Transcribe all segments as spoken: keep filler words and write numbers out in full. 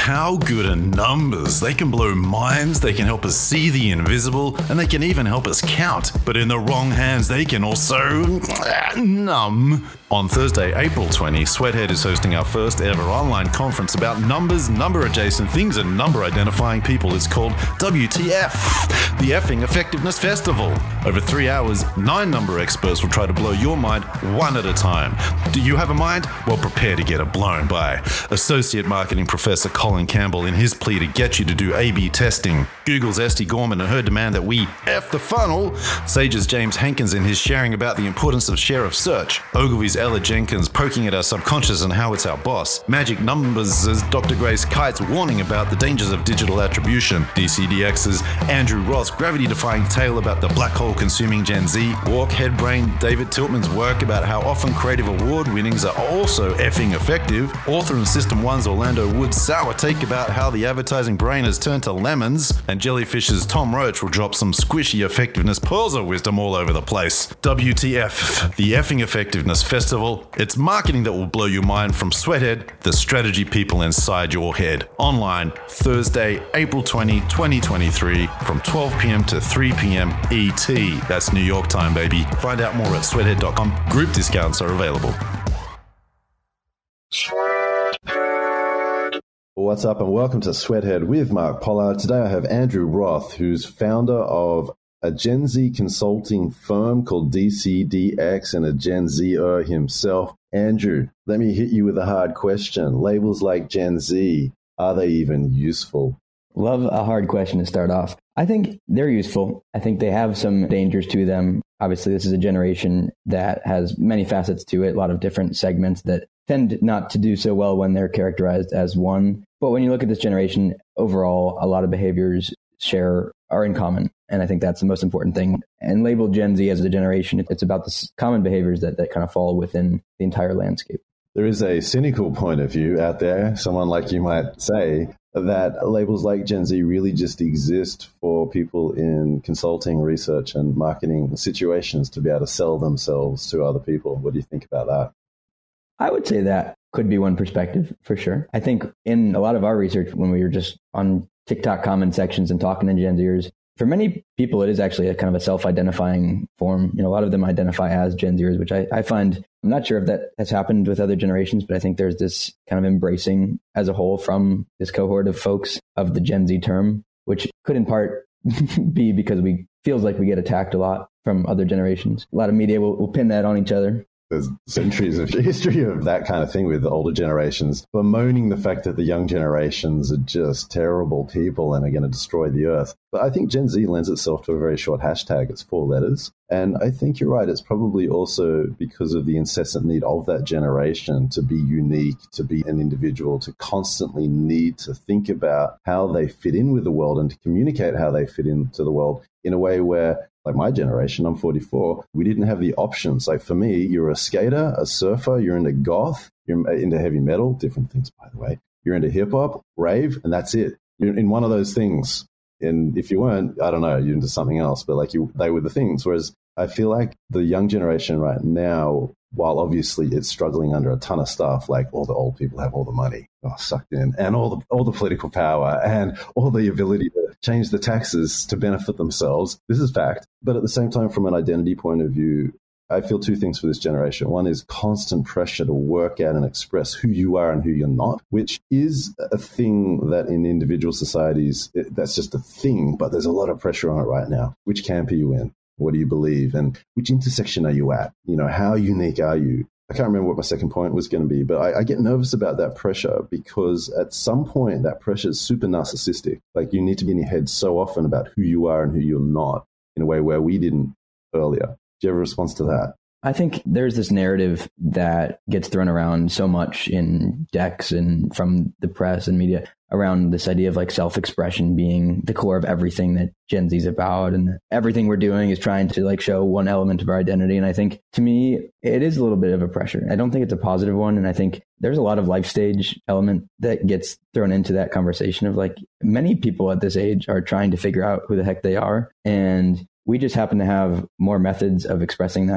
How good are numbers? They can blow minds, they can help us see the invisible, and they can even help us count. But in the wrong hands, they can also numb. On Thursday, April twentieth, Sweathead is hosting our first ever online conference about numbers, number-adjacent things, and number-identifying people. It's called W T F, the Effing Effectiveness Festival. Over three hours, nine number experts will try to blow your mind one at a time. Do you have a mind? Well, prepare to get it blown by Associate Marketing Professor Colin Campbell in his plea to get you to do A B testing, Google's Esty Gorman and her demand that we F the funnel, Sage's James Hankins in his sharing about the importance of share of search, Ogilvy's Ella Jenkins poking at our subconscious and how it's our boss, Magic Numbers' Doctor Grace Kites warning about the dangers of digital attribution, D C D X's Andrew Ross gravity-defying tale about the black hole consuming Gen Z, Walk Headbrain David Tiltman's work about how often creative award winnings are also effing effective, author and System one's Orlando Wood's sour take about how the advertising brain has turned to lemons, and Jellyfish's Tom Roach will drop some squishy effectiveness pearls of wisdom all over the place. W T F, the Effing Effectiveness Festival. It's marketing that will blow your mind from Sweathead, the strategy people inside your head. Online, Thursday, April twentieth, twenty twenty-three, from twelve p.m. to three p.m. E T. That's New York time, baby. Find out more at sweathead dot com. Group discounts are available. What's up, and welcome to Sweathead with Mark Pollard. Today I have Andrew Roth, who's founder of a Gen Z consulting firm called D C D X and a Gen Z-er himself. Andrew, let me hit you with a hard question. Labels like Gen Z, are they even useful? Love a hard question to start off. I think they're useful. I think they have some dangers to them. Obviously, this is a generation that has many facets to it, a lot of different segments that tend not to do so well when they're characterized as one. But when you look at this generation, overall, a lot of behaviors share are in common. And I think that's the most important thing. And labeled Gen Z as a generation, it's about the common behaviors that, that kind of fall within the entire landscape. There is a cynical point of view out there, someone like you might say, that labels like Gen Z really just exist for people in consulting, research, and marketing situations to be able to sell themselves to other people. What do you think about that? I would say that could be one perspective for sure. I think in a lot of our research, when we were just on TikTok comment sections and talking to Gen Zers, for many people, it is actually a kind of a self-identifying form. You know, a lot of them identify as Gen Zers, which I, I find, I'm not sure if that has happened with other generations, but I think there's this kind of embracing as a whole from this cohort of folks of the Gen Z term, which could in part be because we feels like we get attacked a lot from other generations. A lot of media will, will pin that on each other. There's centuries of history of that kind of thing with the older generations, bemoaning the fact that the young generations are just terrible people and are going to destroy the earth. But I think Gen Z lends itself to a very short hashtag. It's four letters. And I think you're right. It's probably also because of the incessant need of that generation to be unique, to be an individual, to constantly need to think about how they fit in with the world and to communicate how they fit into the world in a way where, like my generation, I'm forty-four, we didn't have the options. Like for me, you're a skater, a surfer, you're into goth, you're into heavy metal, different things, by the way. You're into hip hop, rave, and that's it. You're in one of those things. And if you weren't, I don't know, you're into something else, but like you, they were the things. Whereas I feel like the young generation right now, while obviously it's struggling under a ton of stuff, like all the old people have all the money oh, sucked in and all the all the political power and all the ability to change the taxes to benefit themselves. This is fact. But at the same time, from an identity point of view, I feel two things for this generation. One is constant pressure to work out and express who you are and who you're not, which is a thing that in individual societies, it, that's just a thing, but there's a lot of pressure on it right now. Which camp are you in? What do you believe? And which intersection are you at? You know, how unique are you? I can't remember what my second point was going to be, but I, I get nervous about that pressure because at some point that pressure is super narcissistic. Like you need to be in your head so often about who you are and who you're not in a way where we didn't earlier. Do you have a response to that? I think there's this narrative that gets thrown around so much in decks and from the press and media around this idea of like self-expression being the core of everything that Gen Z is about. And everything we're doing is trying to like show one element of our identity. And I think to me, it is a little bit of a pressure. I don't think it's a positive one. And I think there's a lot of life stage element that gets thrown into that conversation of like many people at this age are trying to figure out who the heck they are. And we just happen to have more methods of expressing that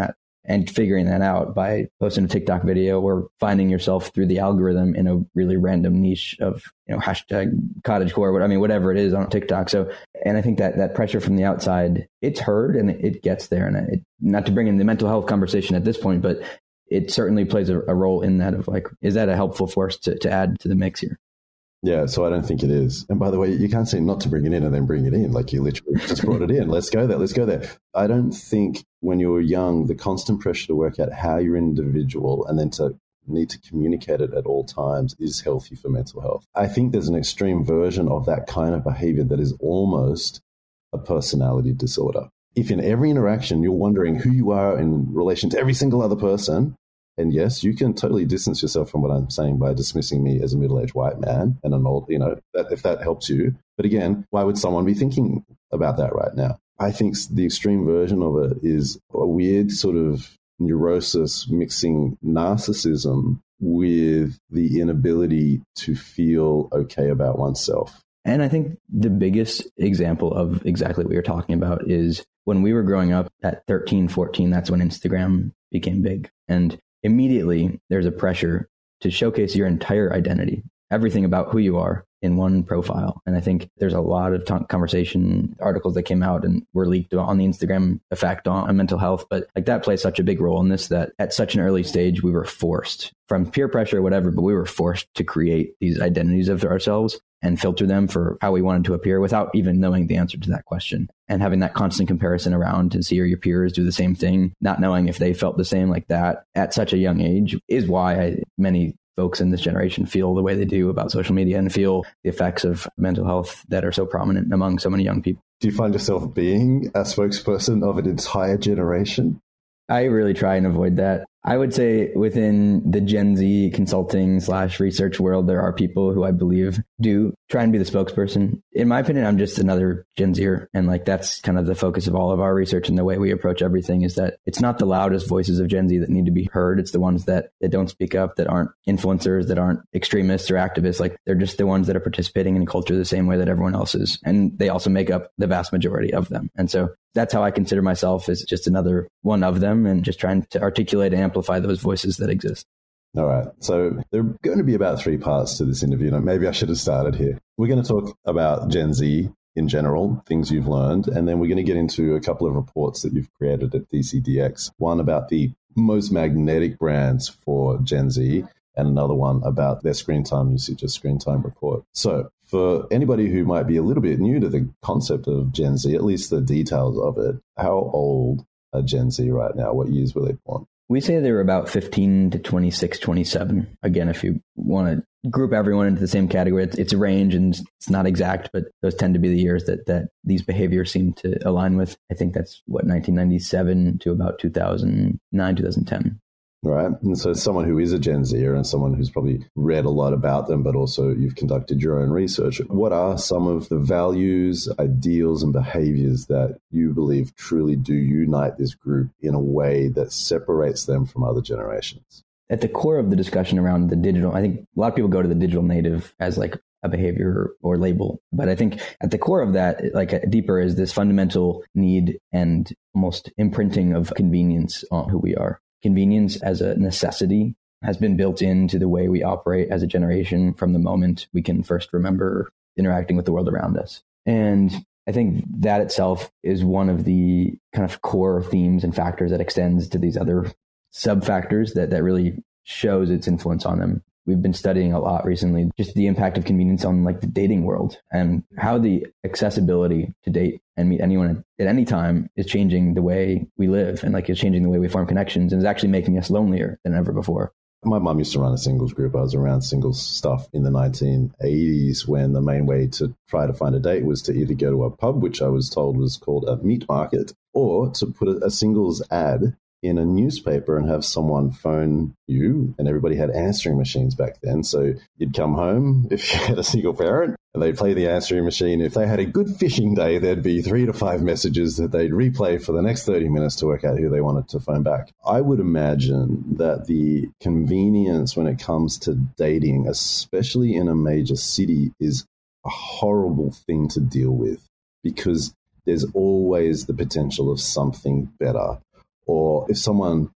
and figuring that out by posting a TikTok video or finding yourself through the algorithm in a really random niche of, you know, hashtag cottagecore, I mean, whatever it is on TikTok. So, and I think that that pressure from the outside, it's heard and it gets there. And it, not to bring in the mental health conversation at this point, but it certainly plays a, a role in that of like, is that a helpful force to, to add to the mix here? Yeah, so I don't think it is. And by the way, you can't say not to bring it in and then bring it in. Like you literally just brought it in. Let's go there. Let's go there. I don't think when you're young, the constant pressure to work out how you're an individual and then to need to communicate it at all times is healthy for mental health. I think there's an extreme version of that kind of behavior that is almost a personality disorder. If in every interaction you're wondering who you are in relation to every single other person, and yes, you can totally distance yourself from what I'm saying by dismissing me as a middle-aged white man and an old, you know, that, if that helps you. But again, why would someone be thinking about that right now? I think the extreme version of it is a weird sort of neurosis mixing narcissism with the inability to feel okay about oneself. And I think the biggest example of exactly what you're talking about is when we were growing up at thirteen, fourteen, that's when Instagram became big. And immediately there's a pressure to showcase your entire identity, everything about who you are in one profile. And I think there's a lot of t- conversation articles that came out and were leaked on the Instagram effect on, on mental health. But like that plays such a big role in this, that at such an early stage, we were forced from peer pressure or whatever, but we were forced to create these identities of ourselves and filter them for how we wanted to appear without even knowing the answer to that question. And having that constant comparison around to see your peers do the same thing, not knowing if they felt the same like that at such a young age is why I, many folks in this generation feel the way they do about social media and feel the effects of mental health that are so prominent among so many young people. Do you find yourself being a spokesperson of an entire generation? I really try and avoid that. I would say within the Gen Z consulting slash research world, there are people who I believe do try and be the spokesperson. In my opinion, I'm just another Gen Zer. And like, that's kind of the focus of all of our research and the way we approach everything is that it's not the loudest voices of Gen Z that need to be heard. It's the ones that, that don't speak up, that aren't influencers, that aren't extremists or activists. Like they're just the ones that are participating in culture the same way that everyone else is. And they also make up the vast majority of them. And so that's how I consider myself, as just another one of them and just trying to articulate and amplify those voices that exist. All right. So there are going to be about three parts to this interview. Now, maybe I should have started here. We're going to talk about Gen Z in general, things you've learned, and then we're going to get into a couple of reports that you've created at D C D X. One about the most magnetic brands for Gen Z, and another one about their screen time usage, a screen time report. So for anybody who might be a little bit new to the concept of Gen Z, at least the details of it, how old are Gen Z right now? What years were they born? We say they were about fifteen to twenty-six, twenty-seven. Again, if you want to group everyone into the same category, it's, it's a range and it's not exact, but those tend to be the years that, that these behaviors seem to align with. I think that's what, nineteen ninety-seven to about two thousand nine, two thousand ten. Right. And so someone who is a Gen Zer and someone who's probably read a lot about them, but also you've conducted your own research, what are some of the values, ideals, and behaviors that you believe truly do unite this group in a way that separates them from other generations? At the core of the discussion around the digital, I think a lot of people go to the digital native as like a behavior or label. But I think at the core of that, like deeper, is this fundamental need and almost imprinting of convenience on who we are. Convenience as a necessity has been built into the way we operate as a generation from the moment we can first remember interacting with the world around us. And I think that itself is one of the kind of core themes and factors that extends to these other sub-factors that, that really shows its influence on them. We've been studying a lot recently, just the impact of convenience on like the dating world and how the accessibility to date and meet anyone at any time is changing the way we live and like it's changing the way we form connections and is actually making us lonelier than ever before. My mum used to run a singles group. I was around singles stuff in the nineteen eighties when the main way to try to find a date was to either go to a pub, which I was told was called a meat market, or to put a, a singles ad in a newspaper and have someone phone you. And everybody had answering machines back then. So you'd come home if you had a single parent and they'd play the answering machine. If they had a good fishing day, there'd be three to five messages that they'd replay for the next thirty minutes to work out who they wanted to phone back. I would imagine that the convenience when it comes to dating, especially in a major city, is a horrible thing to deal with because there's always the potential of something better. Or if someone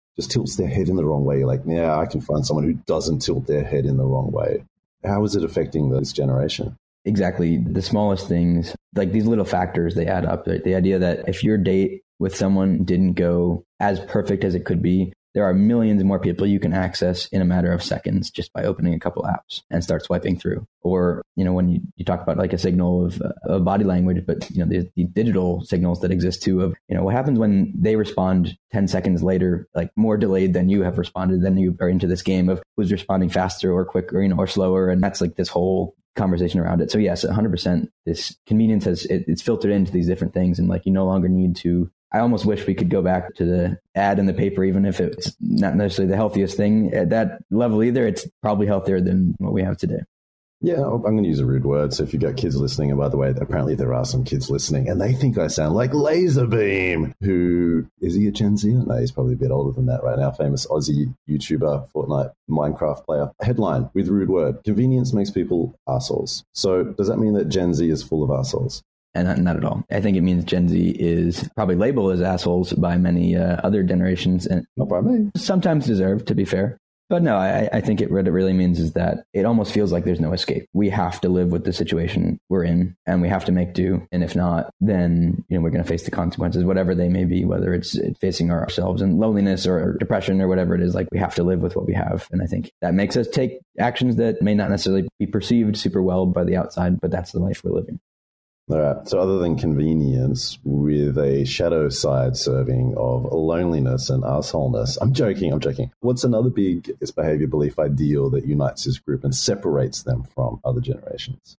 just tilts their head in the wrong way. You're like, yeah, I can find someone who doesn't tilt their head in the wrong way. How is it affecting this generation? Exactly. The smallest things, like these little factors, they add up. The idea that if your date with someone didn't go as perfect as it could be, there are millions more people you can access in a matter of seconds just by opening a couple apps and start swiping through. Or, you know, when you, you talk about like a signal of, uh, of body language, but, you know, the, the digital signals that exist too of, you know, what happens when they respond ten seconds later, like more delayed than you have responded, then you are into this game of who's responding faster or quicker, you know, or slower. And that's like this whole conversation around it. So yes, one hundred percent, this convenience has, it, it's filtered into these different things. And like, you no longer need to, I almost wish we could go back to the ad in the paper, even if it's not necessarily the healthiest thing at that level either. It's probably healthier than what we have today. Yeah, I'm going to use a rude word. So if you've got kids listening, and by the way, apparently there are some kids listening, and they think I sound like Laserbeam, who, is he a Gen Z? No, he's probably a bit older than that right now. Famous Aussie YouTuber, Fortnite, Minecraft player. Headline with rude word: convenience makes people assholes. So does that mean that Gen Z is full of assholes? And not, not at all. I think it means Gen Z is probably labeled as assholes by many uh, other generations, and not by me. Sometimes deserved, to be fair. But no, I, I think it, what it really means is that it almost feels like there's no escape. We have to live with the situation we're in, and we have to make do. And if not, then, you know, we're going to face the consequences, whatever they may be, whether it's facing ourselves in loneliness or depression or whatever it is. Like, we have to live with what we have. And I think that makes us take actions that may not necessarily be perceived super well by the outside, but that's the life we're living. All right. So other than convenience, with a shadow side serving of loneliness and assholeness, I'm joking, I'm joking. What's another big behavior, belief, ideal that unites this group and separates them from other generations?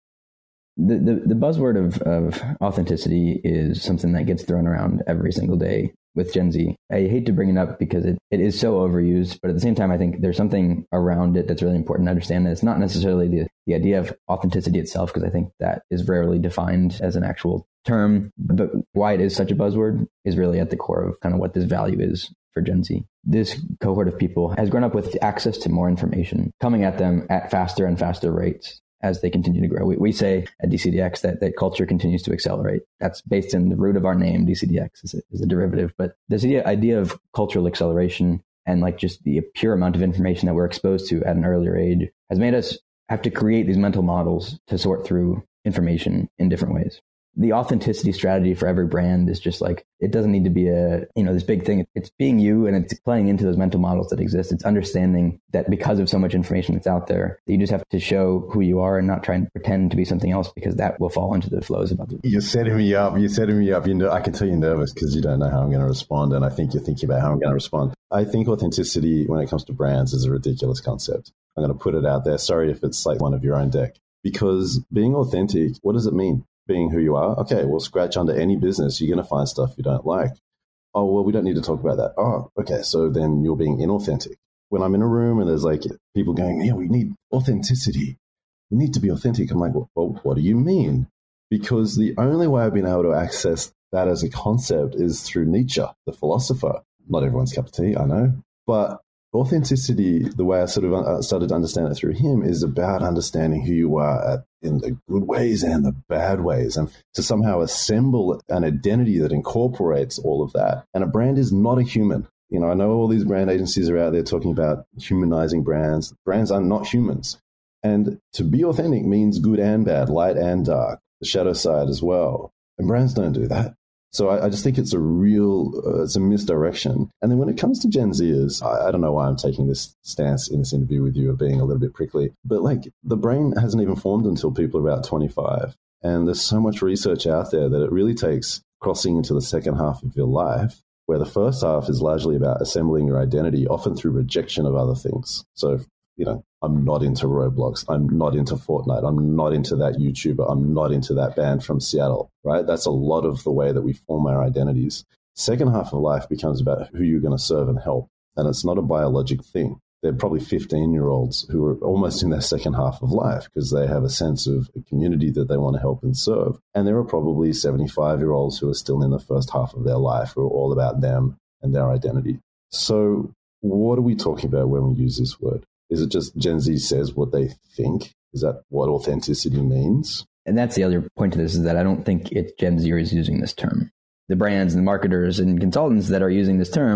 The, the, the buzzword of, of authenticity is something that gets thrown around every single day with Gen Z. I hate to bring it up because it, it is so overused, but at the same time, I think there's something around it that's really important to understand. And it's not necessarily the, the idea of authenticity itself, because I think that is rarely defined as an actual term. But why it is such a buzzword is really at the core of kind of what this value is for Gen Z. This cohort of people has grown up with access to more information coming at them at faster and faster rates as they continue to grow. We, we say at D C D X that, that culture continues to accelerate. That's based in the root of our name. D C D X is a, is a derivative. But this idea, idea of cultural acceleration and like just the pure amount of information that we're exposed to at an earlier age has made us have to create these mental models to sort through information in different ways. The authenticity strategy for every brand is just like, it doesn't need to be a, you know, this big thing. It's being you, and it's playing into those mental models that exist. It's understanding that because of so much information that's out there, that you just have to show who you are and not try and pretend to be something else, because that will fall into the flows of other. You're setting me up. You're setting me up. You know, I can tell you're nervous because you don't know how I'm going to respond. And I think you're thinking about how I'm going to respond. I think authenticity when it comes to brands is a ridiculous concept. I'm going to put it out there. Sorry if it's like one of your own deck, because being authentic, what does it mean? Being who you are. Okay, well, scratch under any business, you're going to find stuff you don't like. Oh, well, we don't need to talk about that. Oh, okay, so then you're being inauthentic. When I'm in a room and there's like people going, yeah, we need authenticity. We need to be authentic. I'm like, well, what do you mean? Because the only way I've been able to access that as a concept is through Nietzsche, the philosopher. Not everyone's cup of tea, I know. But authenticity, the way I sort of started to understand it through him, is about understanding who you are at, in the good ways and the bad ways, and to somehow assemble an identity that incorporates all of that. And a brand is not a human. You know, I know all these brand agencies are out there talking about humanizing brands. Brands are not humans. And to be authentic means good and bad, light and dark, the shadow side as well. And brands don't do that. So I, I just think it's a real, uh, it's a misdirection. And then when it comes to Gen Zers, I, I don't know why I'm taking this stance in this interview with you of being a little bit prickly, but like the brain hasn't even formed until people are about twenty-five. And there's so much research out there that it really takes crossing into the second half of your life, where the first half is largely about assembling your identity, often through rejection of other things. So, you know, I'm not into Roblox. I'm not into Fortnite. I'm not into that YouTuber. I'm not into that band from Seattle, right? That's a lot of the way that we form our identities. Second half of life becomes about who you're going to serve and help. And it's not a biologic thing. They're probably fifteen-year-olds who are almost in their second half of life because they have a sense of a community that they want to help and serve. And there are probably seventy-five-year-olds who are still in the first half of their life, who are all about them and their identity. So what are we talking about when we use this word? Is it just Gen Z says what they think? Is that what authenticity means? And that's the other point to this, is that I don't think it's Gen Z is using this term. The brands and the marketers and consultants that are using this term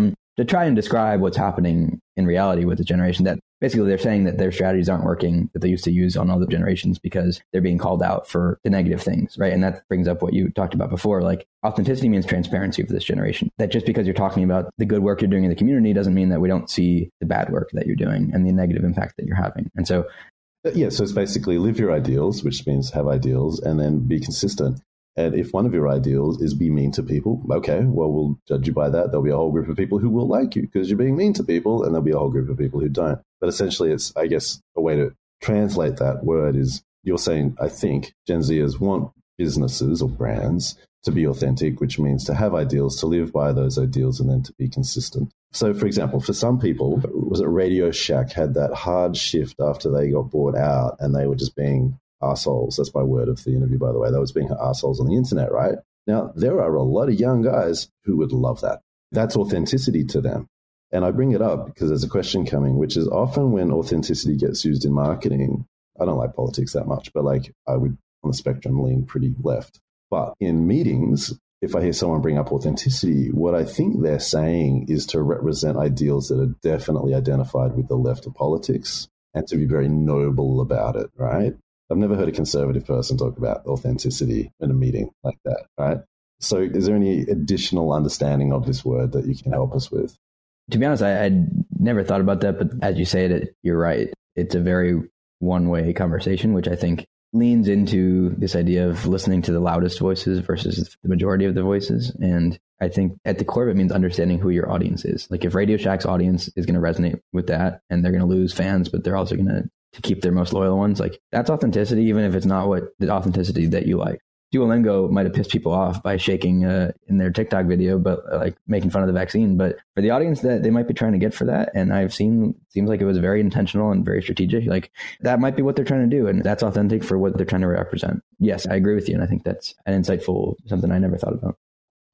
to try and describe what's happening in reality with the generation. That basically they're saying that their strategies aren't working that they used to use on other generations because they're being called out for the negative things, right? And that brings up what you talked about before. Like authenticity means transparency for this generation. That just because you're talking about the good work you're doing in the community doesn't mean that we don't see the bad work that you're doing and the negative impact that you're having. And so yeah, so it's basically live your ideals, which means have ideals, and then be consistent. And if one of your ideals is be mean to people, okay, well, we'll judge you by that. There'll be a whole group of people who will like you because you're being mean to people, and there'll be a whole group of people who don't. But essentially, it's, I guess, a way to translate that word is you're saying, I think, Gen Zers want businesses or brands to be authentic, which means to have ideals, to live by those ideals, and then to be consistent. So, for example, for some people, was it Radio Shack had that hard shift after they got bought out and they were just being arseholes. That's my word of the interview, by the way. They was being arseholes on the internet, right? Now, there are a lot of young guys who would love that. That's authenticity to them. And I bring it up because there's a question coming, which is often when authenticity gets used in marketing, I don't like politics that much, but like I would on the spectrum lean pretty left. But in meetings, if I hear someone bring up authenticity, what I think they're saying is to represent ideals that are definitely identified with the left of politics and to be very noble about it, right? I've never heard a conservative person talk about authenticity in a meeting like that, right? So is there any additional understanding of this word that you can help us with? To be honest, I, I'd never thought about that, but as you say it, you're right. It's a very one-way conversation, which I think leans into this idea of listening to the loudest voices versus the majority of the voices. And I think at the core of it means understanding who your audience is. Like if Radio Shack's audience is going to resonate with that and they're going to lose fans, but they're also going to to keep their most loyal ones, like that's authenticity, even if it's not what the authenticity that you like. Duolingo might have pissed people off by shaking uh, in their TikTok video, but uh, like making fun of the vaccine. But for the audience that they might be trying to get for that, and I've seen, seems like it was very intentional and very strategic. Like that might be what they're trying to do, and that's authentic for what they're trying to represent. Yes, I agree with you, and I think that's an insightful, something I never thought about.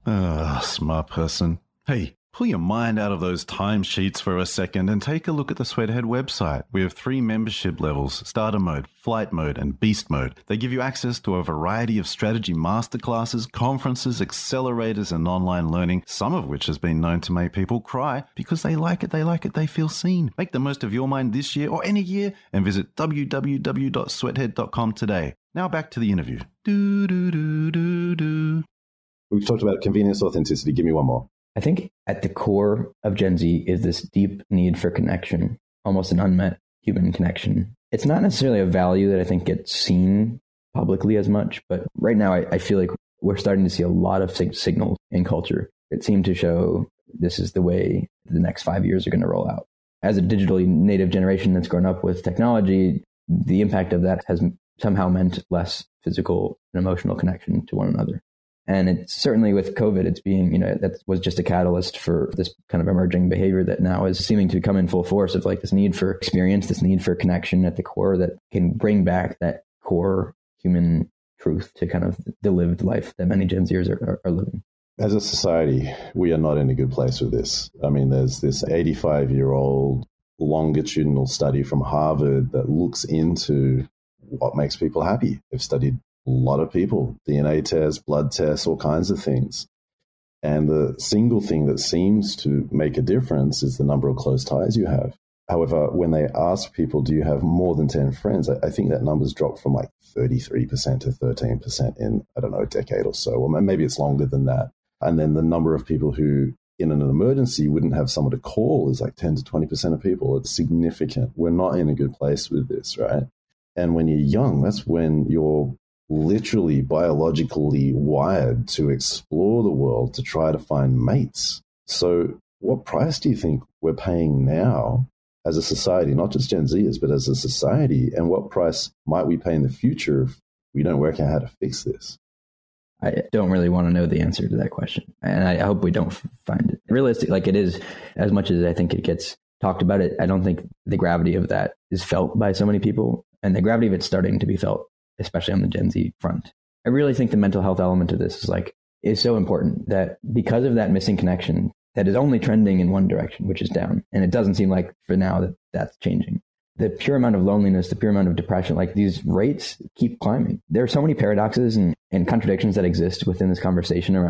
Ah, smart person. Hey, pull your mind out of those timesheets for a second and take a look at the Sweathead website. We have three membership levels: starter mode, flight mode, and beast mode. They give you access to a variety of strategy masterclasses, conferences, accelerators, and online learning, some of which has been known to make people cry because they like it, they like it, they feel seen. Make the most of your mind this year or any year and visit w w w dot sweathead dot com today. Now back to the interview. Do, do, do, do, do. We've talked about convenience, authenticity. Give me one more. I think at the core of Gen Z is this deep need for connection, almost an unmet human connection. It's not necessarily a value that I think gets seen publicly as much, but right now I, I feel like we're starting to see a lot of sig- signals in culture that seem to show this is the way the next five years are going to roll out. As a digitally native generation that's grown up with technology, the impact of that has somehow meant less physical and emotional connection to one another. And it's certainly with COVID, it's being, you know, that was just a catalyst for this kind of emerging behavior that now is seeming to come in full force of like this need for experience, this need for connection at the core that can bring back that core human truth to kind of the lived life that many Gen Zers are, are, are living. As a society, we are not in a good place with this. I mean, there's this eighty-five-year-old longitudinal study from Harvard that looks into what makes people happy. They've studied a lot of people, D N A tests, blood tests, all kinds of things. And the single thing that seems to make a difference is the number of close ties you have. However, when they ask people, do you have more than ten friends? I, I think that number's dropped from like thirty-three percent to thirteen percent in, I don't know, a decade or so. Or maybe it's longer than that. And then the number of people who in an emergency wouldn't have someone to call is like ten to twenty percent of people. It's significant. We're not in a good place with this, right? And when you're young, that's when you're literally biologically wired to explore the world, to try to find mates. So what price do you think we're paying now as a society, not just Gen Zers, but as a society? And what price might we pay in the future if we don't work out how to fix this? I don't really want to know the answer to that question. And I hope we don't find it realistic. Like it is, as much as I think it gets talked about it, I don't think the gravity of that is felt by so many people. And the gravity of it's starting to be felt, especially on the Gen Z front. I really think the mental health element of this is like, is so important that because of that missing connection that is only trending in one direction, which is down. And it doesn't seem like for now that that's changing. The pure amount of loneliness, the pure amount of depression, like these rates keep climbing. There are so many paradoxes and, and contradictions that exist within this conversation around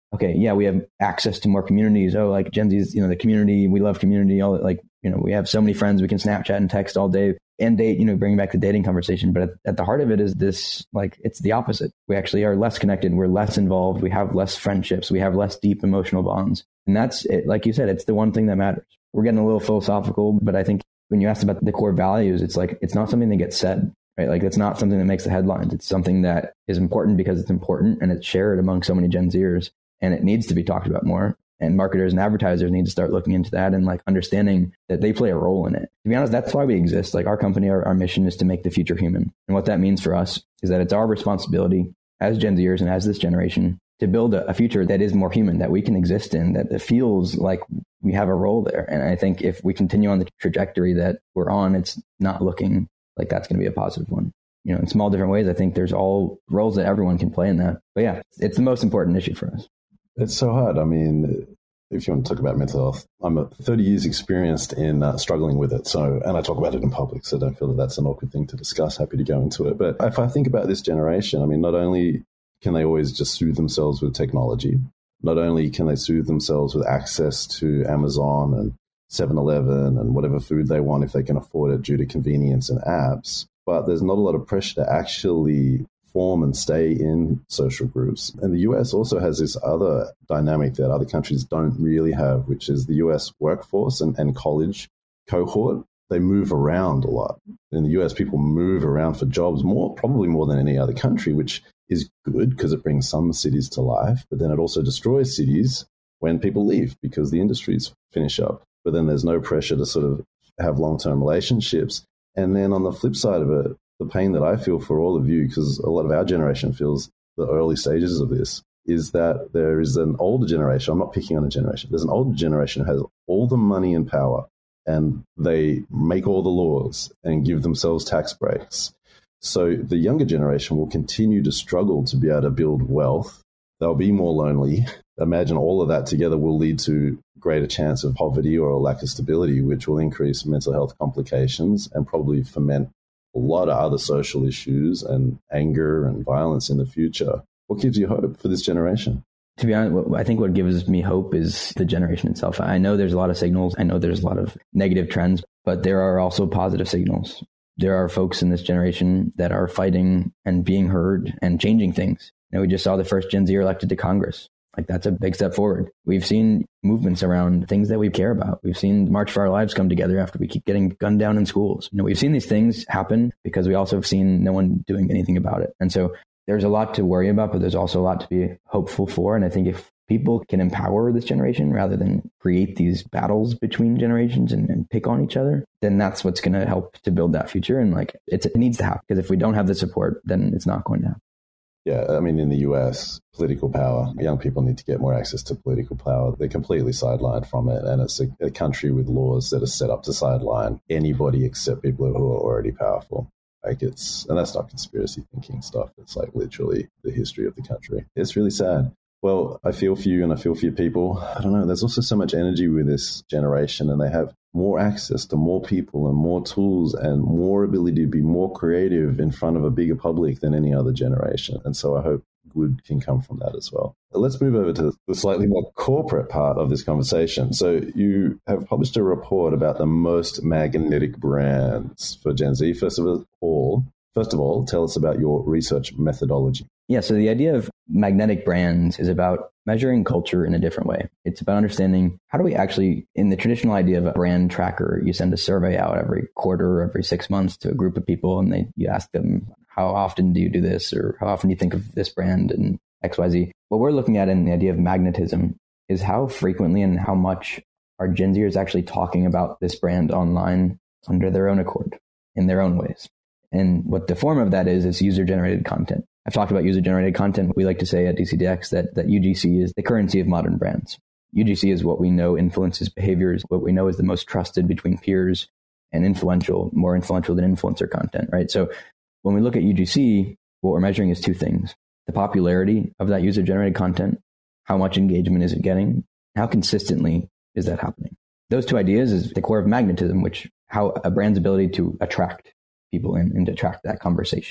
okay, yeah, we have access to more communities. Oh, like Gen Z's, you know, the community, we love community. All like, you know, we have so many friends, we can Snapchat and text all day and date, you know, bring back the dating conversation. But at, at the heart of it is this, like, it's the opposite. We actually are less connected. We're less involved. We have less friendships. We have less deep emotional bonds. And that's it. Like you said, it's the one thing that matters. We're getting a little philosophical, but I think when you asked about the core values, it's like, it's not something that gets said, right? Like, it's not something that makes the headlines. It's something that is important because it's important and it's shared among so many Gen Zers, and it needs to be talked about more. And marketers and advertisers need to start looking into that and like understanding that they play a role in it. To be honest, that's why we exist. Like, our company, our, our mission is to make the future human. And what that means for us is that it's our responsibility as Gen Zers and as this generation to build a, a future that is more human, that we can exist in, that it feels like we have a role there. And I think if we continue on the trajectory that we're on, it's not looking like that's going to be a positive one. You know, in small different ways, I think there's all roles that everyone can play in that. But yeah, it's the most important issue for us. It's so hard. I mean, if you want to talk about mental health, I'm a thirty years experienced in uh, struggling with it. So, and I talk about it in public, so don't feel that that's an awkward thing to discuss. Happy to go into it. But if I think about this generation, I mean, not only can they always just soothe themselves with technology, not only can they soothe themselves with access to Amazon and seven eleven and whatever food they want if they can afford it due to convenience and apps, but there's not a lot of pressure to actually form and stay in social groups. And the U S also has this other dynamic that other countries don't really have, which is the U S workforce and, and college cohort. They move around a lot. In the U S, people move around for jobs more, probably more than any other country, which is good because it brings some cities to life, but then it also destroys cities when people leave because the industries finish up. But then there's no pressure to sort of have long-term relationships. And then on the flip side of it, the pain that I feel for all of you, because a lot of our generation feels the early stages of this, is that there is an older generation. I'm not picking on a generation. There's an older generation who has all the money and power, and they make all the laws and give themselves tax breaks. So the younger generation will continue to struggle to be able to build wealth. They'll be more lonely. Imagine all of that together will lead to greater chance of poverty or a lack of stability, which will increase mental health complications and probably foment a lot of other social issues and anger and violence in the future. What gives you hope for this generation? To be honest, I think what gives me hope is the generation itself. I know there's a lot of signals. I know there's a lot of negative trends, but there are also positive signals. There are folks in this generation that are fighting and being heard and changing things. You know, we just saw the first Gen Z elected to Congress. Like, that's a big step forward. We've seen movements around things that we care about. We've seen March for Our Lives come together after we keep getting gunned down in schools. You know, we've seen these things happen because we also have seen no one doing anything about it. And so there's a lot to worry about, but there's also a lot to be hopeful for. And I think if people can empower this generation rather than create these battles between generations and, and pick on each other, then that's what's going to help to build that future. And like, it's, it needs to happen, because if we don't have the support, then it's not going to happen. Yeah, I mean, in the U S, political power, young people need to get more access to political power. They're completely sidelined from it. And it's a, a country with laws that are set up to sideline anybody except people who are already powerful. Like, it's, and that's not conspiracy thinking stuff. It's like literally the history of the country. It's really sad. Well, I feel for you and I feel for your people. I don't know. There's also so much energy with this generation, and they have more access to more people and more tools and more ability to be more creative in front of a bigger public than any other generation. And so I hope good can come from that as well. But let's move over to the slightly more corporate part of this conversation. So you have published a report about the most magnetic brands for Gen Z. First of all, First of all, tell us about your research methodology. Yeah, so the idea of magnetic brands is about measuring culture in a different way. It's about understanding, how do we actually, in the traditional idea of a brand tracker, you send a survey out every quarter or every six months to a group of people, and they you ask them, how often do you do this, or how often do you think of this brand and X Y Z. What we're looking at in the idea of magnetism is how frequently and how much are Gen Zers actually talking about this brand online under their own accord, in their own ways. And what the form of that is, is user-generated content. I've talked about user-generated content. We like to say at D C D X that, that U G C is the currency of modern brands. U G C is what we know influences behaviors, what we know is the most trusted between peers and influential, more influential than influencer content, right? So when we look at U G C, what we're measuring is two things: the popularity of that user-generated content, how much engagement is it getting, how consistently is that happening. Those two ideas is the core of magnetism, which how a brand's ability to attract people in and to attract that conversation.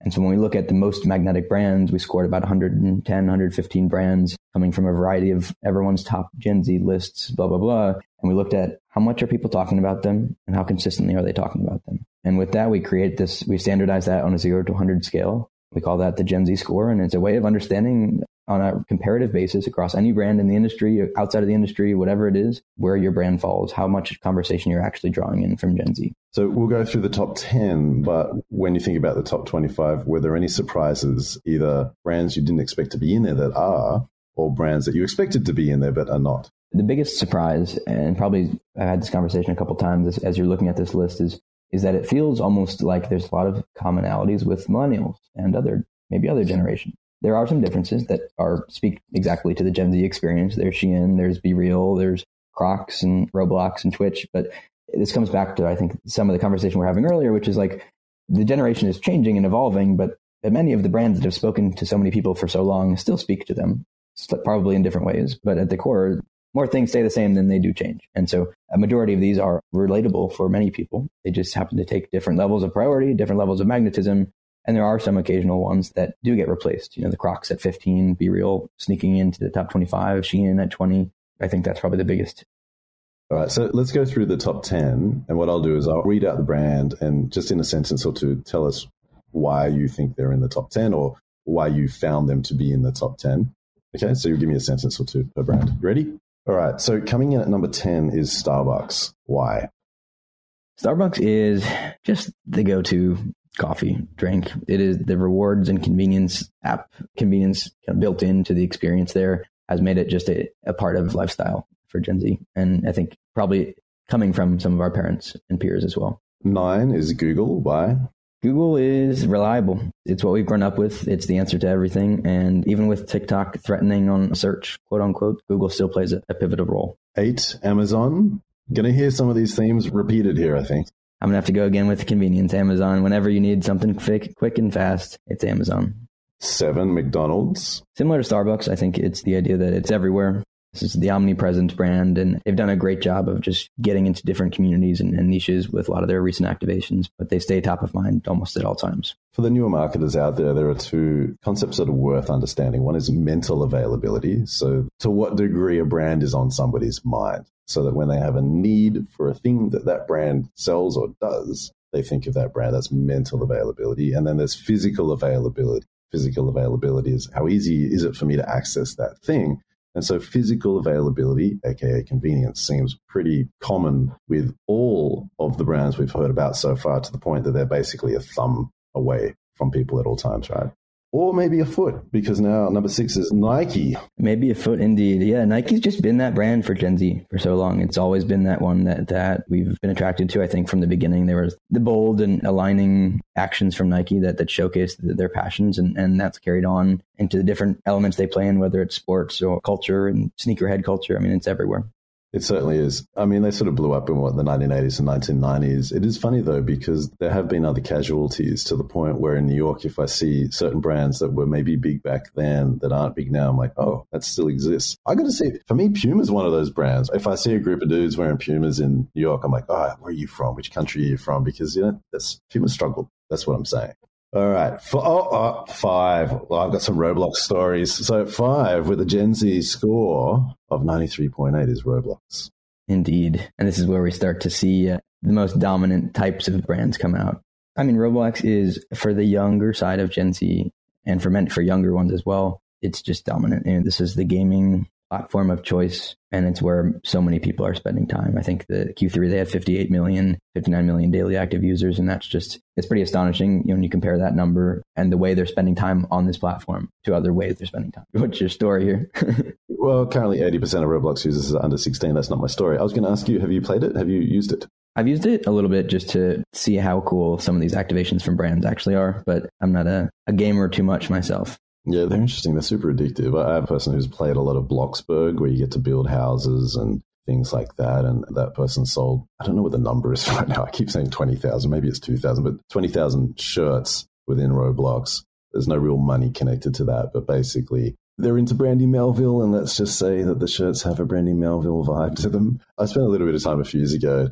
And so when we look at the most magnetic brands, we scored about one hundred ten, one hundred fifteen brands coming from a variety of everyone's top Gen Z lists, blah, blah, blah. And we looked at how much are people talking about them and how consistently are they talking about them. And with that, we create this, we standardize that on a zero to one hundred scale. We call that the Gen Z score. And it's a way of understanding on a comparative basis across any brand in the industry, outside of the industry, whatever it is, where your brand falls, how much conversation you're actually drawing in from Gen Z. So we'll go through the top ten, but when you think about the top twenty-five, were there any surprises, either brands you didn't expect to be in there that are, or brands that you expected to be in there but are not? The biggest surprise, and probably I've had this conversation a couple of times as, as you're looking at this list, is is that it feels almost like there's a lot of commonalities with millennials and other, maybe other generations. There are some differences that are speak exactly to the Gen Z experience. There's Shein, there's BeReal, there's Crocs and Roblox and Twitch. But this comes back to, I think, some of the conversation we're having earlier, which is like the generation is changing and evolving, but many of the brands that have spoken to so many people for so long still speak to them, probably in different ways. But at the core, more things stay the same than they do change. And so a majority of these are relatable for many people. They just happen to take different levels of priority, different levels of magnetism. And there are some occasional ones that do get replaced. You know, the Crocs at fifteen, BeReal sneaking into the top twenty-five, Shein at twenty. I think that's probably the biggest. All right, so let's go through the top ten. And what I'll do is I'll read out the brand and just in a sentence or two, tell us why you think they're in the top ten or why you found them to be in the top ten. Okay, so you give me a sentence or two per brand. Ready? All right, so coming in at number ten is Starbucks. Why? Starbucks is just the go-to coffee drink. It is the rewards and convenience app, convenience kind of built into the experience there has made it just a, a part of lifestyle for Gen Z. And I think probably coming from some of our parents and peers as well. Nine is Google. Why? Google is reliable. It's what we've grown up with. It's the answer to everything. And even with TikTok threatening on search, quote unquote, Google still plays a, a pivotal role. Eight, Amazon. Going to hear some of these themes repeated here, I think. I'm going to have to go again with convenience. Amazon, whenever you need something quick, quick and fast, it's Amazon. Seven, McDonald's. Similar to Starbucks, I think it's the idea that it's everywhere. This is the omnipresent brand, and they've done a great job of just getting into different communities and, and niches with a lot of their recent activations, but they stay top of mind almost at all times. For the newer marketers out there, there are two concepts that are worth understanding. One is mental availability. So to what degree a brand is on somebody's mind, so that when they have a need for a thing that that brand sells or does, they think of that brand. That's mental availability. And then there's physical availability. Physical availability is how easy is it for me to access that thing? And so physical availability, aka convenience, seems pretty common with all of the brands we've heard about so far, to the point that they're basically a thumb away from people at all times, right? Or maybe a foot, because now number six is Nike. Maybe a foot indeed. Yeah, Nike's just been that brand for Gen Z for so long. It's always been that one that, that we've been attracted to. I think from the beginning, there was the bold and aligning actions from Nike that, that showcased their passions, and, and that's carried on into the different elements they play in, whether it's sports or culture and sneakerhead culture. I mean, it's everywhere. It certainly is. I mean, they sort of blew up in what, the nineteen eighties and nineteen nineties. It is funny, though, because there have been other casualties, to the point where in New York, if I see certain brands that were maybe big back then that aren't big now, I'm like, oh, that still exists. I got to say, for me, Puma's one of those brands. If I see a group of dudes wearing Pumas in New York, I'm like, oh, where are you from? Which country are you from? Because, you know, that's Puma struggled. That's what I'm saying. All right. For, oh, oh, five. Well, I've got some Roblox stories. So five with a Gen Z score of ninety-three point eight is Roblox. Indeed. And this is where we start to see uh, the most dominant types of brands come out. I mean, Roblox is for the younger side of Gen Z, and for men, for younger ones as well. It's just dominant. And this is the gaming platform of choice, and it's where so many people are spending time. I think the Q three, they had fifty-eight million, fifty-nine million daily active users, and that's just, it's pretty astonishing, you know, when you compare that number and the way they're spending time on this platform to other ways they're spending time. What's your story here? Well, currently eighty percent of Roblox users are under sixteen. That's not my story. I was going to ask you, have you played it? Have you used it? I've used it a little bit just to see how cool some of these activations from brands actually are, but I'm not a, a gamer too much myself. Yeah, they're interesting. They're super addictive. I have a person who's played a lot of Bloxburg, where you get to build houses and things like that. And that person sold, I don't know what the number is right now. I keep saying twenty thousand, maybe it's two thousand, but twenty thousand shirts within Roblox. There's no real money connected to that, but basically they're into Brandy Melville, and let's just say that the shirts have a Brandy Melville vibe to them. I spent a little bit of time a few years ago just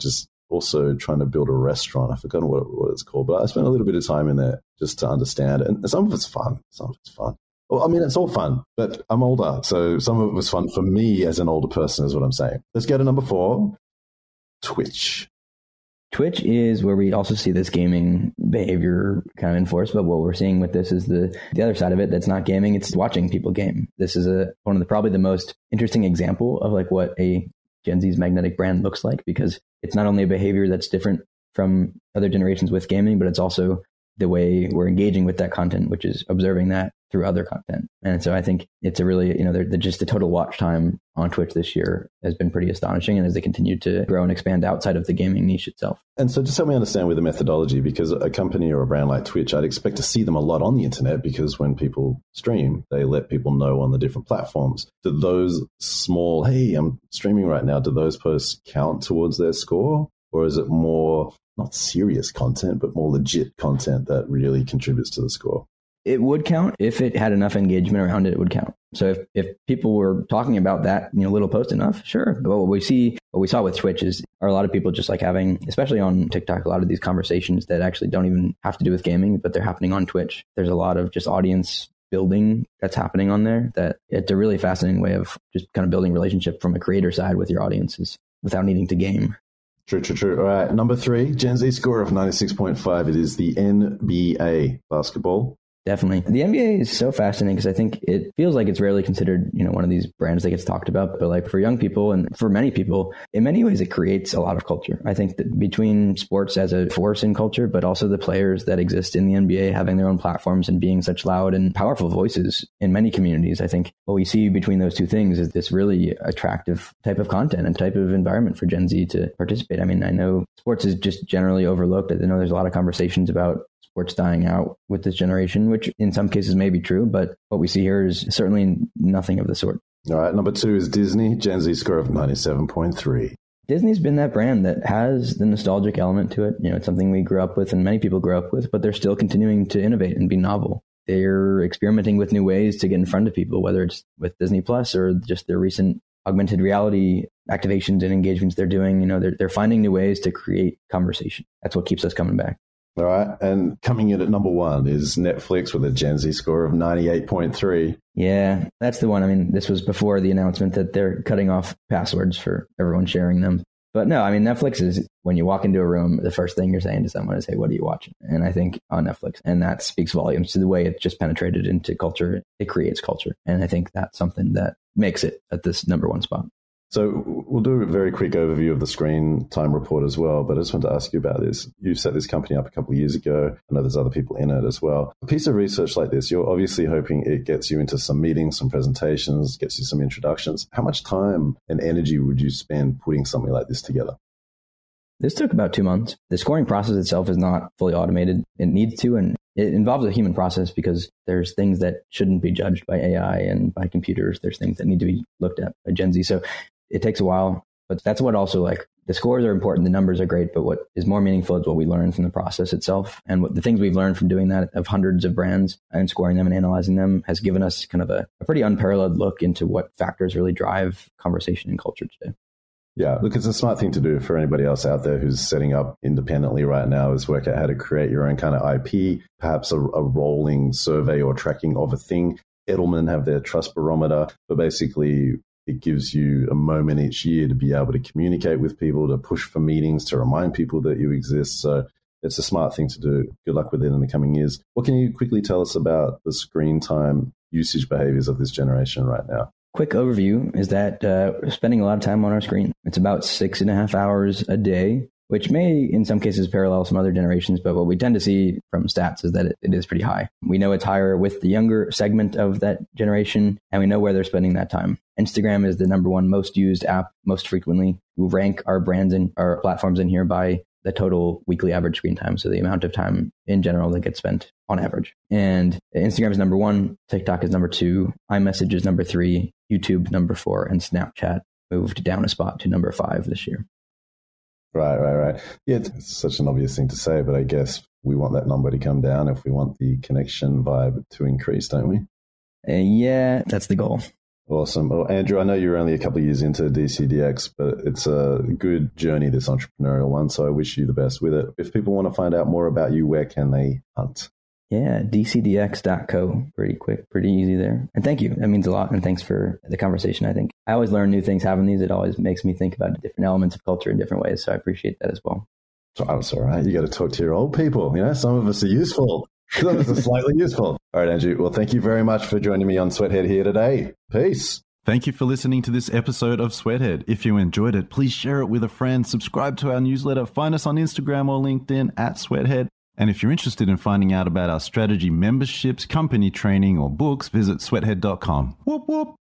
also trying to build a restaurant. I've forgotten what, what it's called, but I spent a little bit of time in there just to understand it. And some of it's fun. Some of it's fun. Well, I mean, it's all fun, but I'm older. So some of it was fun for me as an older person is what I'm saying. Let's go to number four, Twitch. Twitch is where we also see this gaming behavior kind of enforced, but what we're seeing with this is the the other side of it that's not gaming, it's watching people game. This is a one of the probably the most interesting example of like what a Gen Z's magnetic brand looks like, because it's not only a behavior that's different from other generations with gaming, but it's also the way we're engaging with that content, which is observing that through other content. And so I think it's a really, you know, they're, they're just the total watch time on Twitch this year has been pretty astonishing. And as they continue to grow and expand outside of the gaming niche itself. And so just help me understand with the methodology, because a company or a brand like Twitch, I'd expect to see them a lot on the internet, because when people stream, they let people know on the different platforms. Do those small, hey, I'm streaming right now, do those posts count towards their score? Or is it more not serious content, but more legit content that really contributes to the score? It would count if it had enough engagement around it. It would count. So if, if people were talking about that, you know, little post enough, sure. But what we see, what we saw with Twitch is are a lot of people just like having, especially on TikTok, a lot of these conversations that actually don't even have to do with gaming, but they're happening on Twitch. There's a lot of just audience building that's happening on there. That it's a really fascinating way of just kind of building relationship from a creator side with your audiences without needing to game. True, true, true. All right. Number three, Gen Z score of ninety-six point five. It is the N B A basketball. Definitely. The N B A is so fascinating because I think it feels like it's rarely considered, you know, one of these brands that gets talked about. But like for young people and for many people, in many ways, it creates a lot of culture. I think that between sports as a force in culture, but also the players that exist in the N B A having their own platforms and being such loud and powerful voices in many communities, I think what we see between those two things is this really attractive type of content and type of environment for Gen Z to participate. I mean, I know sports is just generally overlooked. I know there's a lot of conversations about sports dying out with this generation, which in some cases may be true, but what we see here is certainly nothing of the sort. All right. Number two is Disney, Gen Z score of ninety-seven point three. Disney's been that brand that has the nostalgic element to it. You know, it's something we grew up with and many people grew up with, but they're still continuing to innovate and be novel. They're experimenting with new ways to get in front of people, whether it's with Disney Plus or just their recent augmented reality activations and engagements they're doing. You know, they're, they're finding new ways to create conversation. That's what keeps us coming back. All right. And coming in at number one is Netflix with a Gen Z score of ninety-eight point three. Yeah, that's the one. I mean, this was before the announcement that they're cutting off passwords for everyone sharing them. But no, I mean, Netflix is when you walk into a room, the first thing you're saying to someone is, hey, what are you watching? And I think on Netflix, and that speaks volumes to the way it just penetrated into culture. It creates culture. And I think that's something that makes it at this number one spot. So we'll do a very quick overview of the Screen Time report as well, but I just wanted to ask you about this. You set this company up a couple of years ago. I know there's other people in it as well. A piece of research like this, you're obviously hoping it gets you into some meetings, some presentations, gets you some introductions. How much time and energy would you spend putting something like this together? This took about two months. The scoring process itself is not fully automated. It needs to, and it involves a human process because there's things that shouldn't be judged by A I and by computers. There's things that need to be looked at by Gen Z. So it takes a while, but that's what also like the scores are important. The numbers are great, but what is more meaningful is what we learn from the process itself. And what the things we've learned from doing that of hundreds of brands and scoring them and analyzing them has given us kind of a, a pretty unparalleled look into what factors really drive conversation and culture today. Yeah, look, it's a smart thing to do for anybody else out there who's setting up independently right now is work out how to create your own kind of I P, perhaps a, a rolling survey or tracking of a thing. Edelman have their trust barometer, but basically it gives you a moment each year to be able to communicate with people, to push for meetings, to remind people that you exist. So it's a smart thing to do. Good luck with it in the coming years. What can you quickly tell us about the screen time usage behaviors of this generation right now? Quick overview is that uh, we're spending a lot of time on our screen. It's about six and a half hours a day, which may in some cases parallel some other generations, but what we tend to see from stats is that it, it is pretty high. We know it's higher with the younger segment of that generation, and we know where they're spending that time. Instagram is the number one most used app most frequently. We rank our brands and our platforms in here by the total weekly average screen time, so the amount of time in general that gets spent on average. And Instagram is number one, TikTok is number two, iMessage is number three, YouTube number four, and Snapchat moved down a spot to number five this year. Right, right, right. Yeah, it's such an obvious thing to say, but I guess we want that number to come down if we want the connection vibe to increase, don't we? Uh, yeah, that's the goal. Awesome. Well, Andrew, I know you're only a couple of years into D C D X, but it's a good journey, this entrepreneurial one. So I wish you the best with it. If people want to find out more about you, where can they hunt? Yeah, d c d x dot co. Pretty quick, pretty easy there. And thank you. That means a lot. And thanks for the conversation. I think I always learn new things having these. It always makes me think about different elements of culture in different ways. So I appreciate that as well. So that's all right. You got to talk to your old people. You know, some of us are useful. Some of us are slightly useful. All right, Andrew. Well, thank you very much for joining me on Sweathead here today. Peace. Thank you for listening to this episode of Sweathead. If you enjoyed it, please share it with a friend, subscribe to our newsletter, find us on Instagram or LinkedIn at Sweathead. And if you're interested in finding out about our strategy memberships, company training, or books, visit sweathead dot com. Whoop, whoop.